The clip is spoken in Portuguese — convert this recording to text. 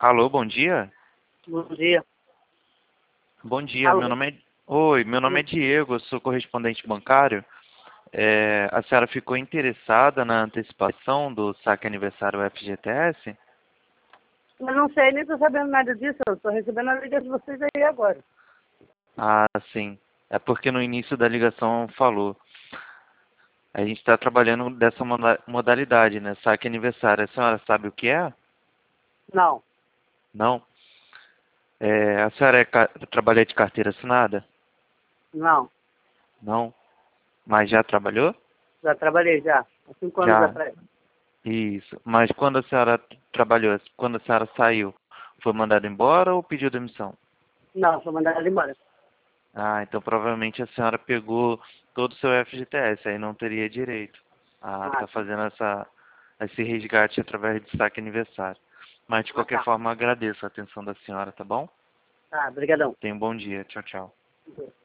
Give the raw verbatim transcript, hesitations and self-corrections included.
Alô, bom dia? Bom dia. Bom dia, Alô. meu nome é... Oi, meu nome é Diego, eu sou correspondente bancário. É, a senhora ficou interessada na antecipação do saque aniversário F G T S? Eu não sei, nem estou sabendo nada disso. Eu estou recebendo a ligação de vocês aí agora. Ah, sim. É porque no início da ligação falou. A gente está trabalhando dessa moda- modalidade, né? Saque aniversário. A senhora sabe o que é? Não, Não? É, a senhora é ca... trabalha de carteira assinada? não. Não? Mas já trabalhou? Já trabalhei já, há cinco anos Já. atrás. Isso. Mas quando a senhora trabalhou, quando a senhora saiu, foi mandada embora ou pediu demissão? Não, foi mandado embora. Ah, então provavelmente a senhora pegou todo o seu F G T S, aí não teria direito a Ah, estar fazendo essa, esse resgate através de saque aniversário. Mas de ah qualquer tá. forma, agradeço a atenção da senhora, tá bom? Tá, brigadão. Tenha um bom dia. Tchau, tchau.